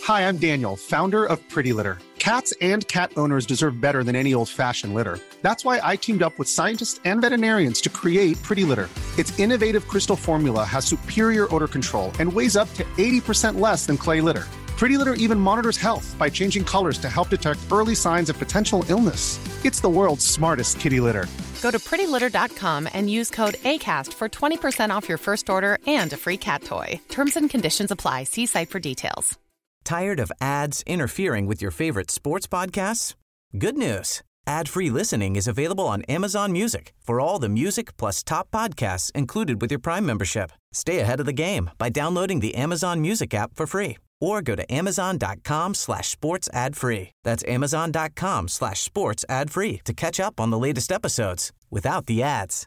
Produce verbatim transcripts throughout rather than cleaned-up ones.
Hi, I'm Daniel, founder of Pretty Litter. Cats and cat owners deserve better than any old-fashioned litter. That's why I teamed up with scientists and veterinarians to create Pretty Litter. Its innovative crystal formula has superior odor control and weighs up to eighty percent less than clay litter. Pretty Litter even monitors health by changing colors to help detect early signs of potential illness. It's the world's smartest kitty litter. Go to pretty litter dot com and use code ACAST for twenty percent off your first order and a free cat toy. Terms and conditions apply. See site for details. Tired of ads interfering with your favorite sports podcasts? Good news. Ad-free listening is available on Amazon Music for all the music plus top podcasts included with your Prime membership. Stay ahead of the game by downloading the Amazon Music app for free or go to amazon.com slash sports ad free. That's amazon.com slash sports ad free to catch up on the latest episodes without the ads.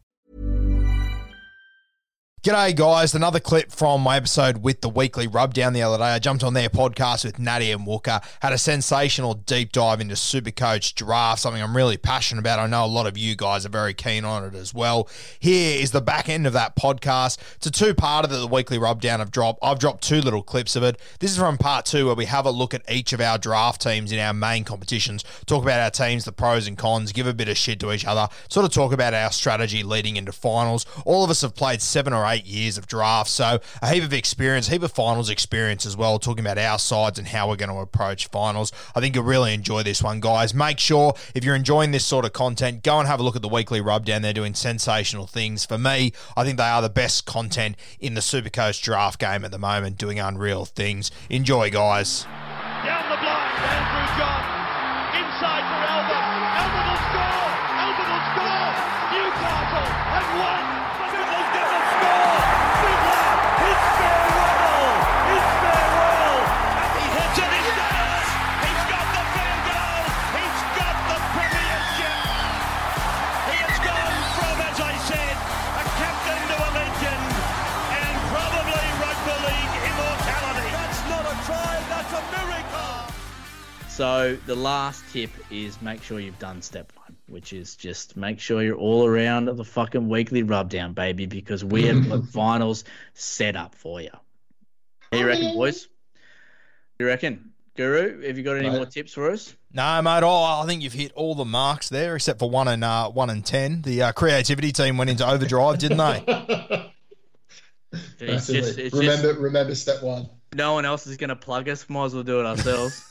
G'day guys, another clip from my episode with the Weekly Rubdown the other day. I jumped on their podcast with Natty and Wooker, had a sensational deep dive into Supercoach draft, something I'm really passionate about. I know a lot of you guys are very keen on it as well. Here is the back end of that podcast. It's a two-parter that the Weekly Rubdown have dropped. I've dropped two little clips of it. This is from part two where we have a look at each of our draft teams in our main competitions, talk about our teams, the pros and cons, give a bit of shit to each other, sort of talk about our strategy leading into finals. All of us have played seven or eight eight years of drafts, so a heap of experience, a heap of finals experience as well, talking about our sides and how we're going to approach finals. I think you'll really enjoy this one, guys. Make sure, if you're enjoying this sort of content, go and have a look at the Weekly Rubdown. They're doing sensational things. For me, I think they are the best content in the Supercoach draft game at the moment, doing unreal things. Enjoy, guys. Down the blind, Andrew John, inside for Albert. Albert will score! Albert will score! Newcastle have won! Fiddler's going to score! Fiddler, it's farewell! It's farewell! And he hits it, he does! He's got the field goal! He's got the premiership! He has gone from, as I said, a captain to a legend, and probably rugby league immortality. That's not a try, that's a miracle! So the last tip is make sure you've done step one, which is just make sure you're all around the fucking Weekly Rubdown, baby, because we have got finals set up for you. What do you reckon, boys? What do you reckon? Guru, have you got any mate. more tips for us? No, mate. Oh, I think you've hit all the marks there, except for one and uh, one and ten. The uh, creativity team went into overdrive, didn't they? It's just, it's remember, just, remember step one. No one else is going to plug us. Might as well do it ourselves.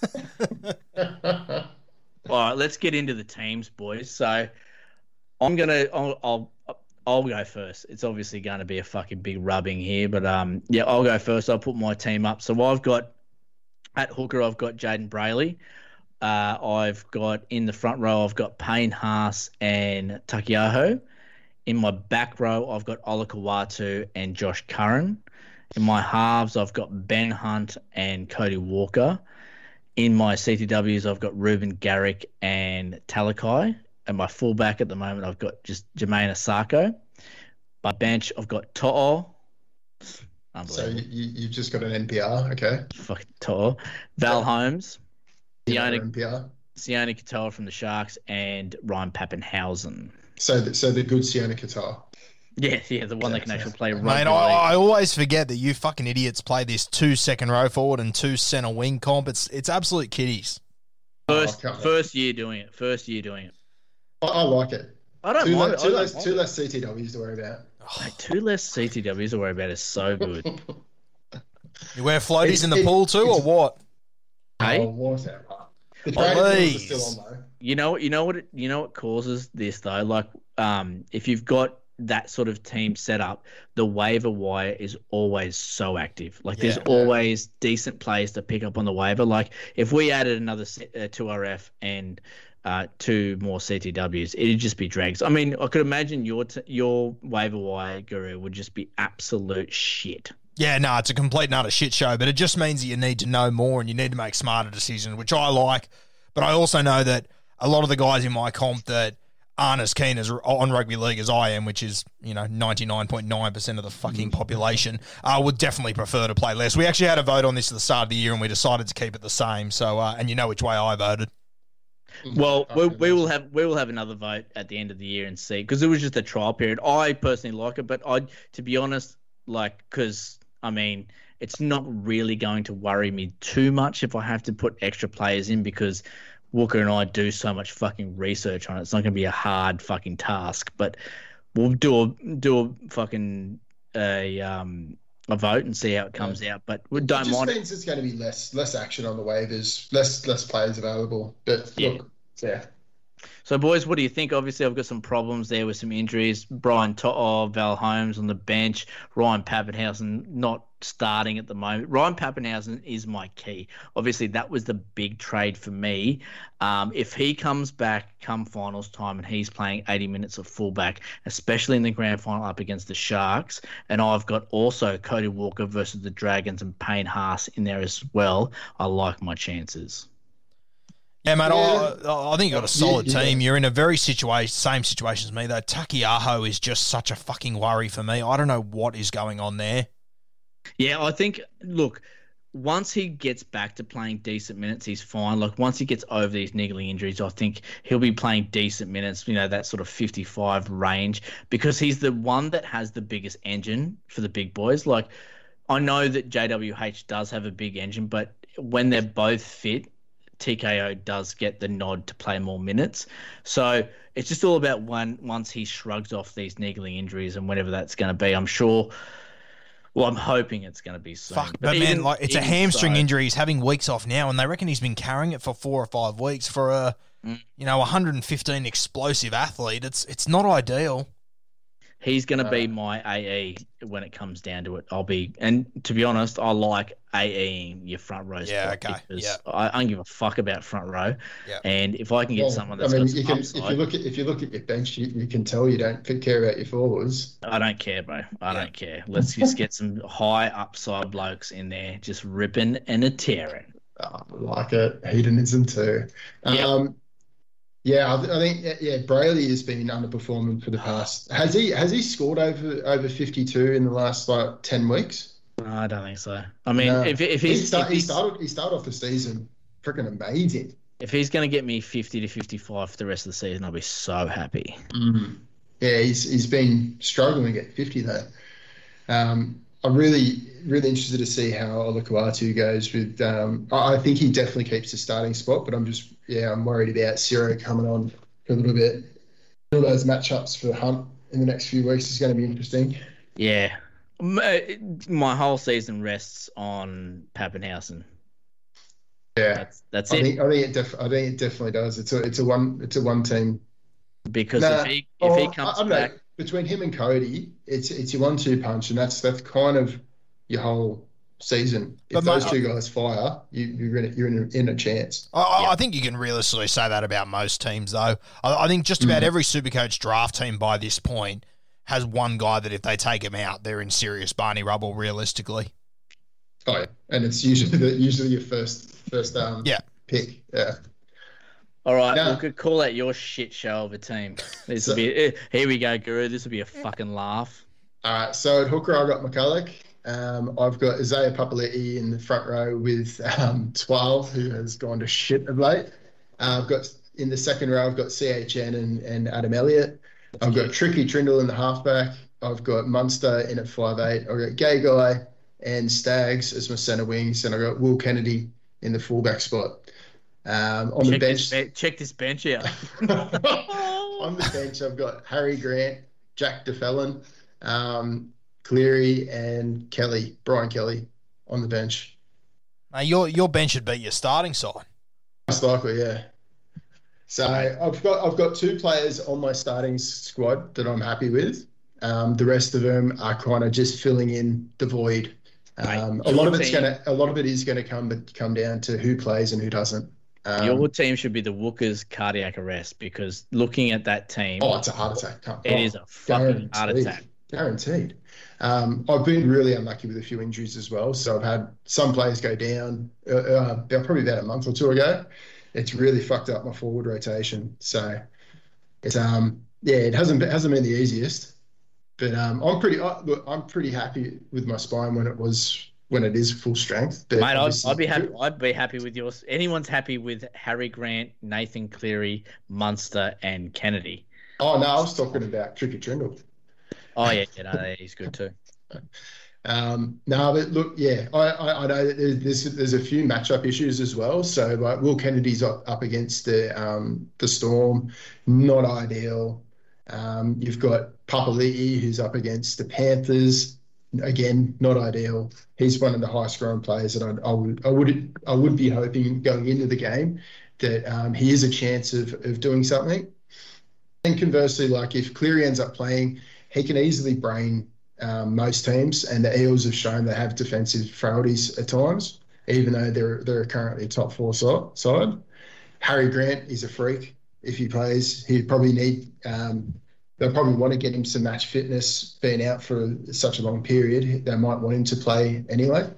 All right, let's get into the teams, boys. So I'm gonna, I'll, I'll, I'll go first. It's obviously going to be a fucking big rubbing here, but um, yeah, I'll go first. I'll put my team up. So I've got at hooker, I've got Jaden Brayley. Uh, I've got in the front row, I've got Payne Haas and Takiaho. In my back row, I've got Ola Kawatu and Josh Curran. In my halves, I've got Ben Hunt and Cody Walker. In my C T Ws, I've got Ruben Garrick and Talakai. And my fullback at the moment, I've got just Jermaine Asako. My bench, I've got To'o. So you, you've just got an N P R, okay. Fucking To'o. Val Holmes. Sione, N P R. Sione Katoa from the Sharks and Ryan Pappenhausen. So the, so the good Sione Katoa. Yeah, yeah, the one yeah, that can actually yeah. play rugby. Mate, I, I always forget that you fucking idiots play this two second row forward and two centre wing comp. It's it's absolute kiddies. First oh, first year doing it. First year doing it. I, I like it. I don't two mind le- it. Two, I less, don't two mind less C T Ws to worry about. Oh, mate, two less C T Ws to worry about is so good. You wear floaties It's- in the it- pool too, or what? Hey? Oh, whatever. The Oh, trading rules are please. still on though. You know, you know what? It, you know what causes this though. Like, um, if you've got that sort of team set up, the waiver wire is always so active. Like, there's Yeah. always decent players to pick up on the waiver. Like, if we added another uh, two R F and uh, two more C T Ws, it'd just be drags. I mean, I could imagine your t- your waiver wire, Guru, would just be absolute shit. Yeah, no, it's a complete and utter shit show, but it just means that you need to know more and you need to make smarter decisions, which I like. But I also know that a lot of the guys in my comp that aren't as keen as on rugby league as I am, which is, you know, ninety-nine point nine percent of the fucking population, uh, would definitely prefer to play less. We actually had a vote on this at the start of the year and we decided to keep it the same. So, uh, and you know which way I voted. Well, we, we will have we will have another vote at the end of the year and see, because it was just a trial period. I personally like it, but I, to be honest, like, because I mean, it's not really going to worry me too much if I have to put extra players in because Walker and I do so much fucking research on it. It's not going to be a hard fucking task, but we'll do a do a fucking a um a vote and see how it comes yeah. out. But we don't it just mind. It means it's going to be less less action on the waivers, less less players available. But yeah. look, yeah. So, boys, what do you think? Obviously, I've got some problems there with some injuries. Brian To'o, Val Holmes on the bench. Ryan Pappenhausen not starting at the moment. Ryan Pappenhausen is my key. Obviously, that was the big trade for me. Um, if he comes back come finals time and he's playing eighty minutes of fullback, especially in the grand final up against the Sharks, and I've got also Cody Walker versus the Dragons and Payne Haas in there as well, I like my chances. Yeah, mate, yeah. I, I think you've got a solid yeah, yeah. team. You're in a very situation, same situation as me, though. Takiaho is just such a fucking worry for me. I don't know what is going on there. Yeah, I think, look, once he gets back to playing decent minutes, he's fine. Like, once he gets over these niggling injuries, I think he'll be playing decent minutes, you know, that sort of fifty-five range, because he's the one that has the biggest engine for the big boys. Like, I know that J W H does have a big engine, but when they're both fit, T K O does get the nod to play more minutes. So it's just all about one once he shrugs off these niggling injuries and whatever that's going to be. I'm sure, well, I'm hoping it's going to be soon. Fuck, but, but even, man, like it's a hamstring so, injury. He's having weeks off now, and they reckon he's been carrying it for four or five weeks for a, mm. you know, one hundred fifteen explosive athlete. It's it's not ideal. He's going to be my A E when it comes down to it. I'll be, and to be honest, I like AEing your front row. Yeah, okay. Because yeah. I, I don't give a fuck about front row. Yeah. And if I can get well, someone that's I mean, got you some can, upside, if you look at if you look at your bench, you, you can tell you don't care about your forwards. I don't care, bro. I yeah. don't care. Let's just get some high upside blokes in there, just ripping and a tearing. Oh, I like it. Hedonism too. Yep. Um, Yeah, I, I think yeah, Brayley has been underperforming for the past. Has he has he scored over over fifty-two in the last like ten weeks? No, I don't think so. I mean, No. if if he, he's, start, if he he's started he started off the season freaking amazing. if he's going to get me fifty to fifty-five for the rest of the season, I'll be so happy. Mm. Yeah, he's he's been struggling at fifty though. Um, I'm really really interested to see how Olukwatu goes with. Um, I, I think he definitely keeps the starting spot, but I'm just yeah I'm worried about Ciro coming on for a little bit. All those matchups for Hunt in the next few weeks is going to be interesting. Yeah, my whole season rests on Pappenhausen. Yeah, that's, that's I it. Think, I think it. Def- I think it definitely does. It's a it's a one it's a one team. Because nah, if he if oh, he comes I, I back. Know, between him and Cody, it's it's your one-two punch, and that's that's kind of your whole season. If but those mate, two guys fire, you, you're in a, you're in a, in a chance. I, yeah. I think you can realistically say that about most teams, though. I, I think just about mm. every Supercoach draft team by this point has one guy that if they take him out, they're in serious Barney rubble. Realistically. Oh yeah, and it's usually the, usually your first first um yeah. pick. Yeah. All right, no. we could call that your shit show of a team. This will so, be here we go, Guru. This will be a fucking laugh. All right, so at hooker, I've got McCulloch. Um, I've got Isaiah Papali'i in the front row with um, twelve, who has gone to shit of late. Uh, I've got in the second row, I've got C H N and, and Adam Elliott. That's I've good. got Tricky Trindle in the halfback. I've got Munster in at five eight. I've got Gay Guy and Staggs as my centre wings, and I've got Will Kennedy in the fullback spot. Um, on check the bench, this be- check this bench out. On the bench, I've got Harry Grant, Jack DeFellon, um, Cleary, and Kelly, Brian Kelly, on the bench. Now your your bench should beat your starting side. Most likely, yeah. So I've got I've got two players on my starting squad that I'm happy with. Um, the rest of them are kind of just filling in the void. Um, a lot of it's gonna a lot of it is gonna come come down to who plays and who doesn't. Um, Your team should be the Wookers cardiac arrest because looking at that team, oh, it's a heart attack. It oh, is a fucking guaranteed. heart attack. Guaranteed. Um, I've been really unlucky with a few injuries as well. So I've had some players go down uh, uh, probably about a month or two ago. It's really fucked up my forward rotation. So it's um yeah, it hasn't it hasn't been the easiest, but um I'm pretty uh, look, I'm pretty happy with my spine when it was. When it is full strength, but mate, I'd, I'd be happy. I'd be happy with yours. Anyone's happy with Harry Grant, Nathan Cleary, Munster, and Kennedy. Oh no, I was talking about Tricky Trindle. Oh yeah, yeah no, he's good too. Um, no, but look, yeah, I, I, I know that there's there's a few matchup issues as well. So like Will Kennedy's up, up against the um, the Storm, not ideal. Um, you've got Papali'i who's up against the Panthers, again not ideal. He's one of the high scoring players that I, I would I would I would be hoping going into the game that um, he is a chance of of doing something. And conversely, like if Cleary ends up playing, he can easily brain Um, most teams, and the Eels have shown they have defensive frailties at times, even though they're they're currently a top four side. Harry Grant is a freak. If he plays, he'd probably need. Um, they'll probably want to get him some match fitness. Being out for such a long period, they might want him to play anyway.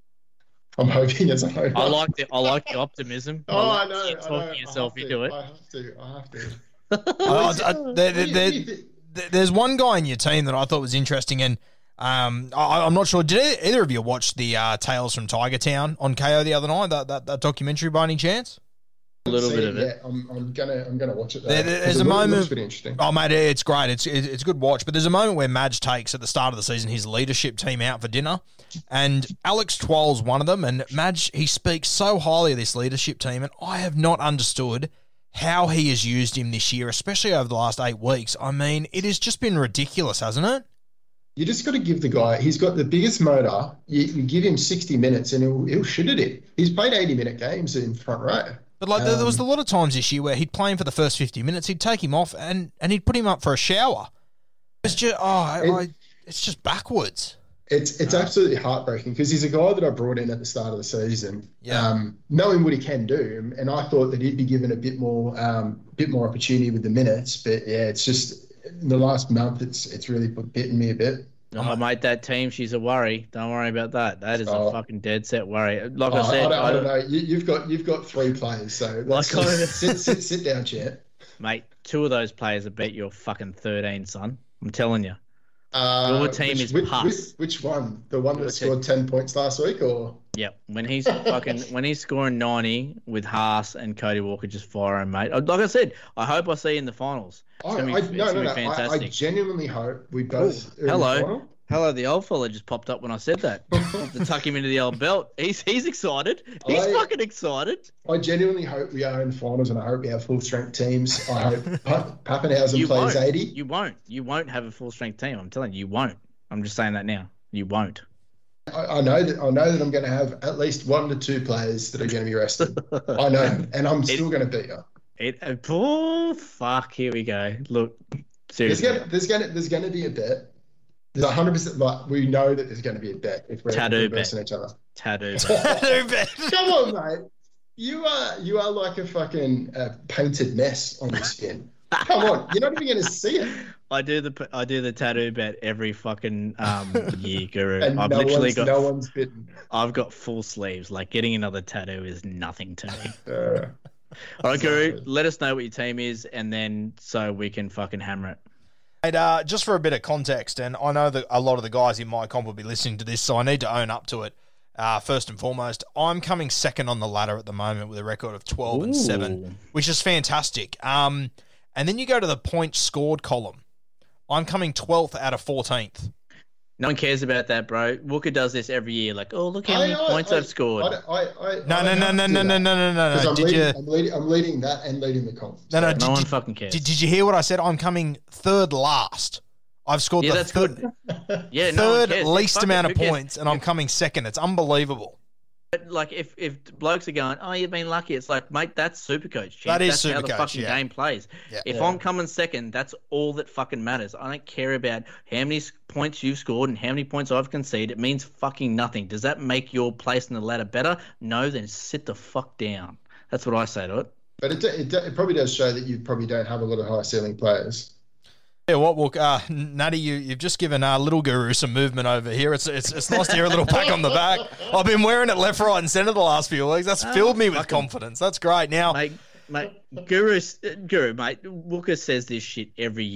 I'm hoping as a hope. I like the I like the optimism. Oh, I, like I know. you talking I know. yourself I have into to, it. I have to. I have to. Oh, I- I- there- there- there- There's one guy in your team that I thought was interesting, and um, I, I'm not sure. Did either of you watch the uh, Tales from Tiger Town on K O the other night? That that, that documentary by any chance? A little bit of it. Yeah, I'm, I'm gonna I'm gonna watch it. Though, There- there's it a looks- moment- looks pretty interesting. Oh, mate, it's great. It's it- it's a good watch. But there's a moment where Madge takes at the start of the season his leadership team out for dinner, and Alex Twal's one of them. And Madge, he speaks so highly of this leadership team, and I have not understood how he has used him this year, especially over the last eight weeks. I mean, it has just been ridiculous, hasn't it? You just got to give the guy, he's got the biggest motor. You, you give him sixty minutes and he'll, he'll shoot at it. He's played eighty minute games in front row. But like, there, there was a Um, lot of times this year where he'd play him for the first fifty minutes, he'd take him off, and, and he'd put him up for a shower. It's just, oh, I, It- I, it's just backwards. It's it's absolutely heartbreaking because he's a guy that I brought in at the start of the season, Yeah. um, knowing what he can do, and I thought that he'd be given a bit more um, bit more opportunity with the minutes. But yeah, it's just in the last month, it's it's really bitten me a bit. Oh, mate, that team, she's a worry. Don't worry about that. That is Oh. a fucking dead set worry. Like Oh, I said, I, don't, I I don't know. You, you've got you've got three players, so let's Like I- just sit, sit sit down, Chet. mate, two of those players have bet your fucking thirteen, son. I'm telling you. Uh, Your team which, is which, pus. which, which one? The one Your that team. scored ten points last week, or Yep. When he's fucking when he's scoring ninety with Haas and Cody Walker just firing, mate. Like I said, I hope I see you in the finals. It's I, gonna be, I, it's no, gonna no, be no. I, I fantastic. genuinely hope we both. are in the Hello. final. Hello, the old fella just popped up when I said that. To tuck him into the old belt. He's he's excited. He's I- fucking excited. I genuinely hope we are in the finals, and I hope we have full strength teams. I hope Pa- Pappenhausen You plays won't. eighty. You won't. You won't have a full strength team. I'm telling you, you won't. I'm just saying that now. You won't. I, I know that I know that I'm going to have at least one to two players that are going to be rested. I know, and I'm still going to beat you. It. uh, Oh fuck! Here we go. Look, There's seriously. going there's going to there's going to be a bet. There's a hundred percent. Like we know that there's going to be a bet if we're Tattoo versing each other. Tattoo. Come on, mate. You are you are like a fucking uh, painted mess on the skin. Come on, you're not even going to see it. I do the I do the tattoo bet every fucking um year, Guru. And I've no literally one's, got no one's bitten. I've got full sleeves. Like getting another tattoo is nothing to me. Uh, All right, Guru, Exactly. let us know what your team is, and then so we can fucking hammer it. Mate, uh, just for a bit of context, and I know that a lot of the guys in my comp will be listening to this, so I need to own up to it. Uh, first and foremost, I'm coming second on the ladder at the moment with a record of twelve and Ooh. seven, which is fantastic. Um, and then you go to the points scored column. I'm coming twelfth out of fourteenth. No one cares about that, bro. Walker does this every year. Like, oh, look how I- many I- points I- I've scored. I, I, I, No, I no, don't no, have no, to no, do no, that. no, no, no, 'Cause no. I'm, Did leading, you? I'm, leading, I'm leading that and leading the comp. No, no. no Did, one did, fucking cares. did, did you hear what I said? I'm coming third last. I've scored yeah, the that's third, good. Yeah, no one third cares. least Fuck it, amount who of cares? points, and I'm coming second. It's unbelievable. But like, if if blokes are going, oh, you've been lucky, it's like, mate, that's Supercoach. champ. That is that's how the Supercoach, fucking yeah. game plays. Yeah. If Yeah. I'm coming second, that's all that fucking matters. I don't care about how many s- points you've scored and how many points I've conceded. It means fucking nothing. Does that make your place in the ladder better? No, then sit the fuck down. That's what I say to it. But it, it, it probably does show that you probably don't have a lot of high ceiling players. Yeah, what, well, uh, Natty, you, you've just given uh, Little Guru some movement over here. It's, it's it's nice to hear a little pat on the back. I've been wearing it left, right, and centre the last few weeks. That's filled me with confidence. That's great. Now, Mate, mate, Guru, Guru, mate, Walker says this shit every year.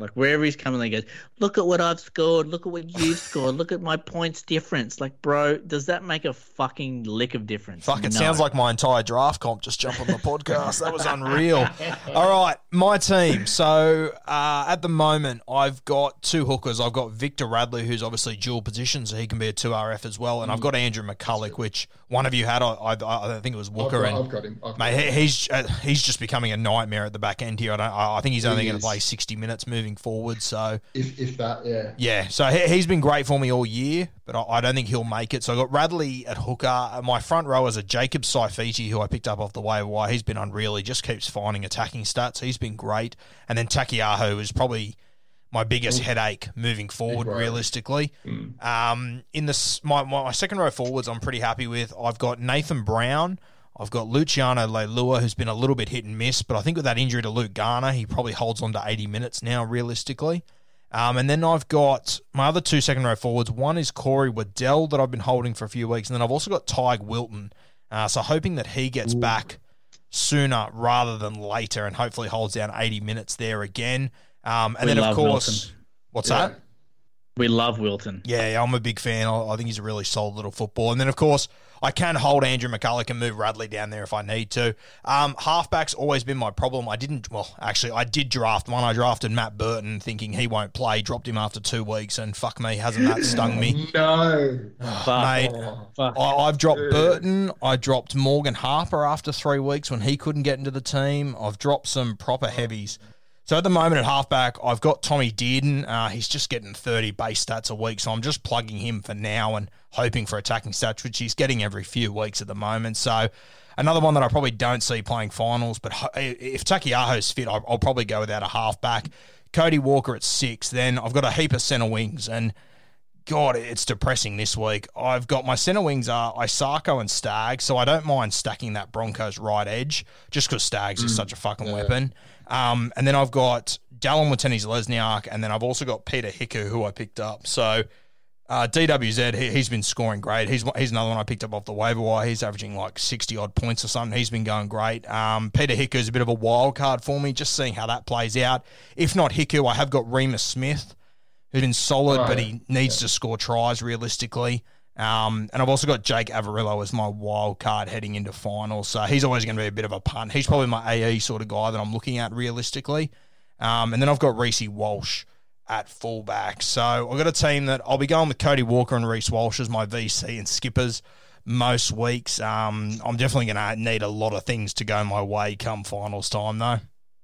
Like wherever he's coming, he goes, look at what I've scored. Look at what you've scored. Look at my points difference. Like, bro, does that make a fucking lick of difference? Fuck, it No. sounds like my entire draft comp just jumped on the podcast. That was unreal. All right, my team. So uh, at the moment, I've got two hookers. I've got Victor Radley, who's obviously dual position, so he can be a two R F as well. And I've got Andrew McCulloch, which one of you had. I, I, I think it was Wooker. I've got, and I've got him. I've got mate, him. he, he's uh, he's just becoming a nightmare at the back end here. I, don't, I, I think he's only He going to is. play sixty minutes moving forward. So If, if that, yeah. yeah, so he, he's been great for me all year, but I, I don't think he'll make it. So I got Radley at hooker. And my front row is a Jacob Saifiti, who I picked up off the waiver wire. He's been unreal. He just keeps finding attacking stats. He's been great. And then Takiaho is probably my biggest Ooh. headache moving forward, Right. realistically. Mm. Um, in this, my, my, my second row forwards, I'm pretty happy with. I've got Nathan Brown. I've got Luciano Leilua, who's been a little bit hit and miss, but I think with that injury to Luke Garner, he probably holds on to eighty minutes now, realistically. Um, and then I've got my other two second row forwards. One is Corey Waddell that I've been holding for a few weeks, and then I've also got Tyg Wilton. Uh, so hoping that he gets Ooh. back sooner rather than later, and hopefully holds down eighty minutes there again. Um, and We then of love course, Wilton. what's Yeah. that? We love Wilton. Yeah, yeah, I'm a big fan. I, I think he's a really solid little football. And then, of course, I can hold Andrew McCulloch and move Radley down there if I need to. Um, halfback's always been my problem. I didn't, well, actually, I did draft one. I drafted Matt Burton thinking he won't play, dropped him after two weeks, and fuck me, hasn't that stung me? No. Fuck. Mate, Oh. Fuck. I, I've dropped Burton. I dropped Morgan Harper after three weeks when he couldn't get into the team. I've dropped some proper heavies. So at the moment at halfback, I've got Tommy Dearden. Uh, he's just getting thirty base stats a week, so I'm just plugging him for now and hoping for attacking stats, which he's getting every few weeks at the moment. So another one that I probably don't see playing finals, but ho- if Takiaho's fit, I'll, I'll probably go without a halfback. Cody Walker at six. Then I've got a heap of centre wings, and God, it's depressing this week. I've got my centre wings are Isako and Staggs, so I don't mind stacking that Broncos right edge just because Staggs is such a fucking yeah. weapon. Um, and then I've got Dallin Watene-Lesniak, and then I've also got Peter Hiku, who I picked up. So uh, D W Z, he, he's been scoring great. He's he's another one I picked up off the waiver wire. He's averaging like sixty-odd points or something. He's been going great. Um, Peter Hiku is a bit of a wild card for me, just seeing how that plays out. If not Hiku, I have got Remus Smith, who's been solid, Oh, but yeah. he needs to score tries realistically. Um, and I've also got Jake Avarillo as my wild card heading into finals. So he's always going to be a bit of a punt. He's probably my A E sort of guy that I'm looking at realistically. Um, and then I've got Reece Walsh at fullback. So I've got a team that I'll be going with Cody Walker and Reece Walsh as my V C and skippers most weeks. Um, I'm definitely going to need a lot of things to go my way come finals time, though.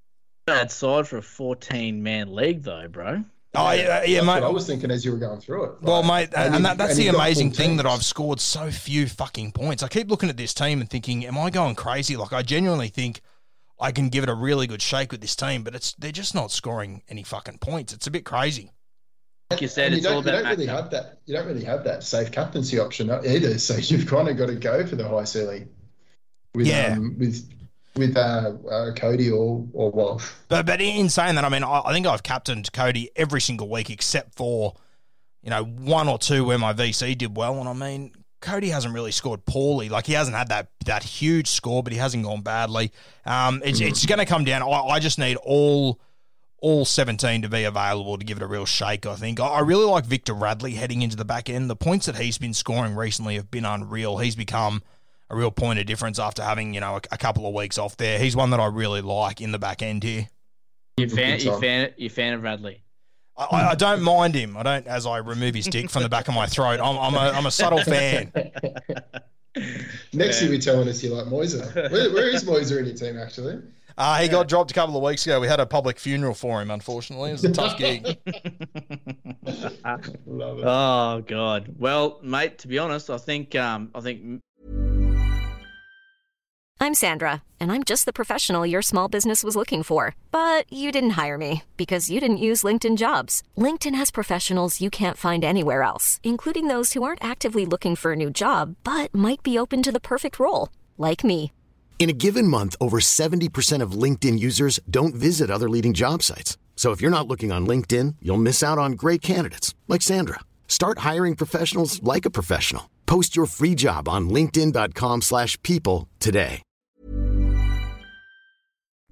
Bad side for a fourteen-man league, though, bro. Oh, yeah, yeah That's mate. what I was thinking as you were going through it. Well, Like, mate, and, you- that, that's and the you've got amazing full thing that teams. I've scored so few fucking points. I keep looking at this team and thinking, am I going crazy? Like, I genuinely think I can give it a really good shake with this team, but it's they're just not scoring any fucking points. It's a bit crazy. Like you said, And you it's all don't, you about don't really matchup. have that. You don't really have that safe captaincy option either. So you've kind of got to go for the high ceiling with Yeah. um, with with uh, uh, Cody or or Walsh. But but in saying that, I mean, I, I think I've captained Cody every single week except for, you know, one or two where my V C did well. And I mean, Cody hasn't really scored poorly. Like, he hasn't had that that huge score, but he hasn't gone badly. Um, it's it's going to come down. I, I just need all all seventeen to be available to give it a real shake, I think. I, I really like Victor Radley heading into the back end. The points that he's been scoring recently have been unreal. He's become a real point of difference after having, you know, a, a couple of weeks off there. He's one that I really like in the back end here. You fan, you Good fan, you fan of Radley. I, I don't mind him. I don't, as I remove his dick from the back of my throat. I'm, I'm a, I'm a subtle fan. Next year you're telling us you like Moiser. Where, where is Moiser in your team actually? Uh, he got dropped a couple of weeks ago. We had a public funeral for him, unfortunately. It was a tough gig. Love it. Oh God. Well, mate, to be honest, I think um, I think I'm Sandra, and I'm just the professional your small business was looking for. But you didn't hire me because you didn't use LinkedIn Jobs. LinkedIn has professionals you can't find anywhere else, including those who aren't actively looking for a new job, but might be open to the perfect role, like me. In a given month, over seventy percent of LinkedIn users don't visit other leading job sites. So if you're not looking on LinkedIn, you'll miss out on great candidates like Sandra. Start hiring professionals like a professional. Post your free job on linkedin dot com slash people today.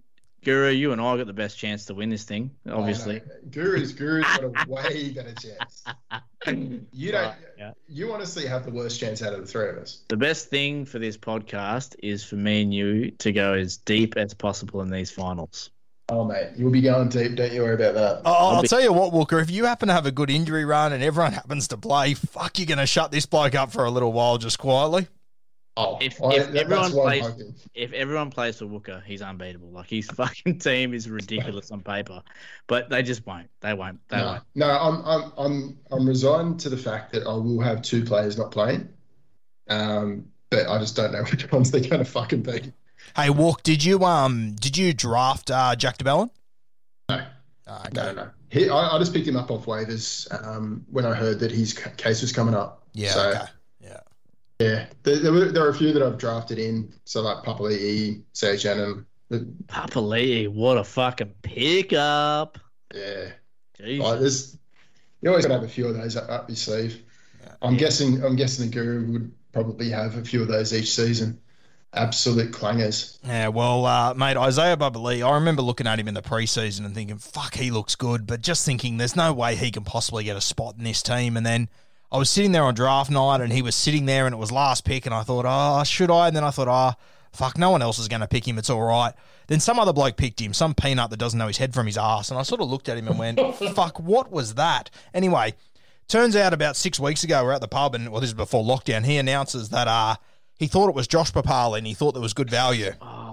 Guru, you and I got the best chance to win this thing, obviously. Oh, no. Guru's Guru's got a way better chance. You don't. Yeah. You honestly have the worst chance out of the three of us. The best thing for this podcast is for me and you to go as deep as possible in these finals. Oh, mate, you'll be going deep. Don't you worry about that. Oh, I'll, I'll be- tell you what, Walker, if you happen to have a good injury run and everyone happens to play, fuck, you're going to shut this bloke up for a little while just quietly. Oh, If, I, if that, everyone that's why I'm plays, hoping. if everyone plays for Wooker, he's unbeatable. Like his fucking team is ridiculous on paper, but they just won't. They won't. They No, won't. no, I'm, I'm, I'm, I'm resigned to the fact that I will have two players not playing, um, but I just don't know which ones they're going to fucking be. Hey, Walk, did you um did you draft uh, Jack DeBellin? No, Oh, okay. no, no. He, I, I just picked him up off waivers um, when I heard that his c- case was coming up. Yeah, So, okay. Yeah. Yeah, there, there, were, there are a few that I've drafted in, so like Papali'i, Sage Shannon. Papali'i, what a fucking pickup. Yeah, Jeez. like, there's you always got to have a few of those up, up your sleeve. I'm Yeah. guessing I'm guessing the Guru would probably have a few of those each season. Absolute clangers. Yeah, well, uh, mate, Isaiah Babali, I remember looking at him in the preseason and thinking, fuck, he looks good, but just thinking there's no way he can possibly get a spot in this team. And then I was sitting there on draft night and he was sitting there and it was last pick and I thought, oh, should I? And then I thought, oh, fuck, no one else is going to pick him. It's all right. Then some other bloke picked him, some peanut that doesn't know his head from his ass. And I sort of looked at him and went, fuck, what was that? Anyway, turns out about six weeks ago, we're at the pub and, well, this is before lockdown, he announces that uh, he thought it was Josh Papali and he thought there was good value.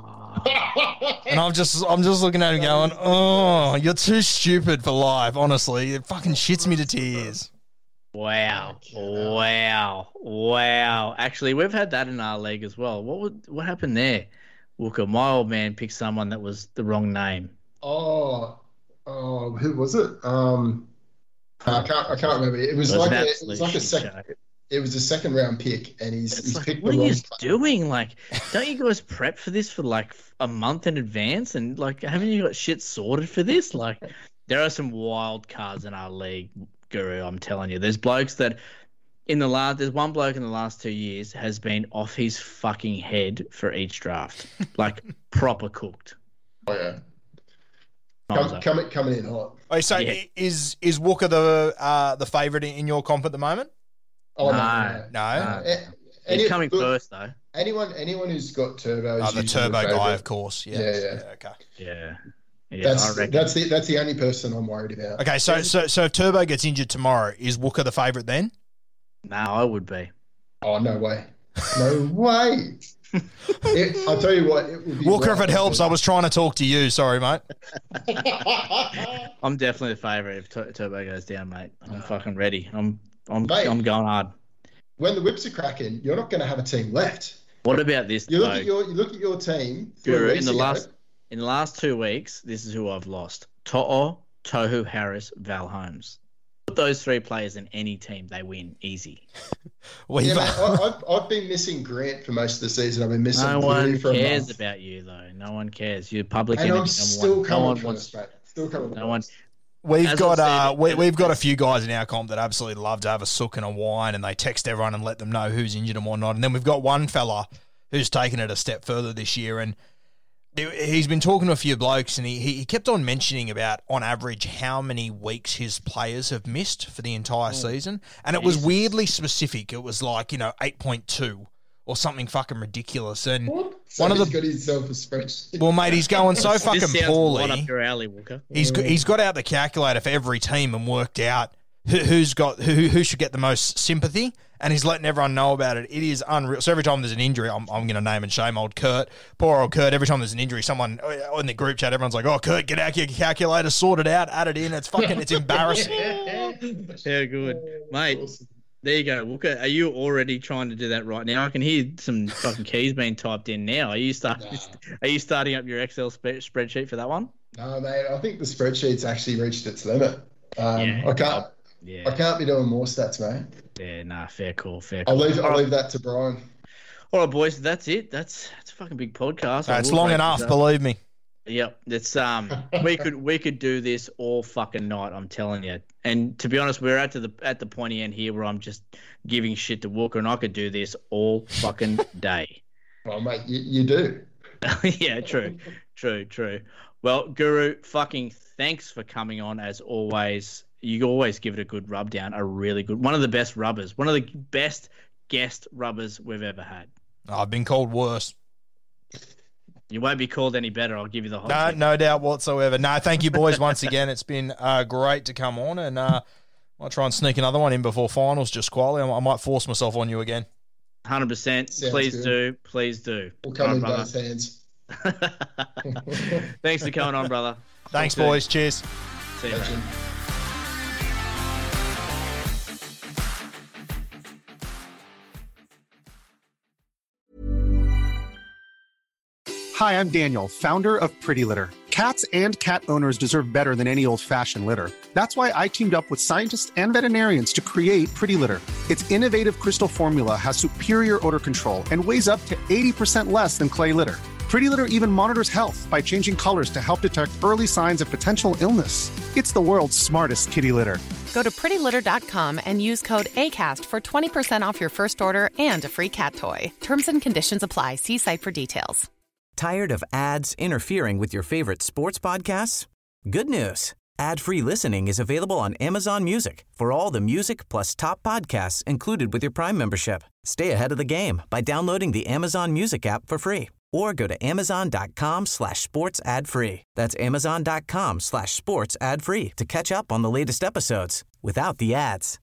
And I'm just I'm just looking at him going, oh, you're too stupid for life, honestly. It fucking shits me to tears. Wow. Wow. Wow. Actually, we've had that in our league as well. What would, what happened there? Wooker, my old man picked someone that was the wrong name. Oh, oh, who was it? Um, I can't I can't remember. It was It was like an a, it was like a absolute shit second. show. It was a second round pick, and he's It's he's like, picked what the are wrong you player. doing? Like, don't you guys prep for this for like a month in advance? And like, haven't you got shit sorted for this? Like, there are some wild cards in our league, Guru. I'm telling you, there's blokes that in the last, there's one bloke in the last two years has been off his fucking head for each draft, like proper cooked. Oh yeah, Thumbs Come, up. coming coming in hot. Oh, so Yeah. is is Walker the uh, the favourite in your comp at the moment? Oh no, No. no, no. No. No. A- He's any- coming look, first though. Anyone anyone who's got turbo. Oh, is the usually turbo favourite. guy, of course. Yeah. Yeah, yeah. Okay. Yeah, yeah. That's I reckon. that's the that's the only person I'm worried about. Okay. So so so if Turbo gets injured tomorrow, is Walker the favourite then? No, I would be. Oh no way, no way. It, I'll tell you what. It would be Walker, if right it helps, I was trying to talk to you. Sorry, mate. I'm definitely the favourite if Tur- Turbo goes down, mate. I'm fucking ready. I'm I'm Mate. I'm going hard. When the whips are cracking, you're not going to have a team left. What about this? You look though? at your you look at your team. three Guru, in weeks the ago. last in the last two weeks, this is who I've lost: To'o, Tohu Harris, Val Holmes. Put those three players in any team, they win easy. We've, Yeah, mate, I, I've, I've been missing Grant for most of the season. I've been missing No Blue one for a cares month. about you, though. No one cares. You're public And enemy I'm number still one. No coming one first, wants. mate. Still coming No first. one. We've As got I uh, said, we, as- we've got a few guys in our comp that absolutely love to have a sook and a wine, and they text everyone and let them know who's injured and whatnot. And then we've got one fella who's taken it a step further this year, and he- he's been talking to a few blokes, and he he kept on mentioning about on average how many weeks his players have missed for the entire season, and it was Jesus. weirdly specific. It was like you know eight point two or something fucking ridiculous, and. What? So One of he's the- got himself a spreadsheet. Well, mate, he's going so This fucking sounds right poorly. up your alley, Walker. He's got, he's got out the calculator for every team and worked out who, who's got who who should get the most sympathy, and he's letting everyone know about it. It is unreal. So every time there's an injury, I'm I'm going to name and shame old Kurt, poor old Kurt. Every time there's an injury, someone uh, in the group chat, everyone's like, "Oh, Kurt, get out your calculator, sort it out, add it in." It's fucking, it's embarrassing. Yeah, good, mate. There you go, Walker. Are you already trying to do that right now? I can hear some fucking keys being typed in now. Are you starting? Nah. Are you starting up your Excel spe- spreadsheet for that one? No, mate. I think the spreadsheet's actually reached its limit. Um, Yeah. I can't. Yeah. I can't be doing more stats, mate. Yeah, nah, fair call, fair I'll call. leave. All I'll right. leave that to Brian. All right, boys, that's it. That's that's a fucking big podcast. I it's will long break enough, this up. believe me. Yep, it's um, we could we could do this all fucking night. I'm telling you. And to be honest, we're at to the at the pointy end here where I'm just giving shit to Walker, and I could do this all fucking day. Well, mate, you, you do. Yeah, true, true, true. Well, Guru, fucking thanks for coming on as always. You always give it a good rub down, a really good, one of the best rubbers, one of the best guest rubbers we've ever had. Oh, I've been called worse. You won't be called any better. I'll give you the whole No, thing. no doubt whatsoever. No, thank you, boys, once again. It's been uh, great to come on, and uh, I'll try and sneak another one in before finals, just quietly. I might force myself on you again. one hundred percent. Sounds Please good. do. Please do. We'll come All in right, both hands. Thanks for coming on, brother. Thanks, Talk soon. boys. Cheers. See you, Legend. mate. Hi, I'm Daniel, founder of Pretty Litter. Cats and cat owners deserve better than any old-fashioned litter. That's why I teamed up with scientists and veterinarians to create Pretty Litter. Its innovative crystal formula has superior odor control and weighs up to eighty percent less than clay litter. Pretty Litter even monitors health by changing colors to help detect early signs of potential illness. It's the world's smartest kitty litter. Go to pretty litter dot com and use code ACAST for twenty percent off your first order and a free cat toy. Terms and conditions apply. See site for details. Tired of ads interfering with your favorite sports podcasts? Good news. Ad-free listening is available on Amazon Music for all the music plus top podcasts included with your Prime membership. Stay ahead of the game by downloading the Amazon Music app for free or go to amazon.com slash sports ad free. That's amazon.com slash sports ad free to catch up on the latest episodes without the ads.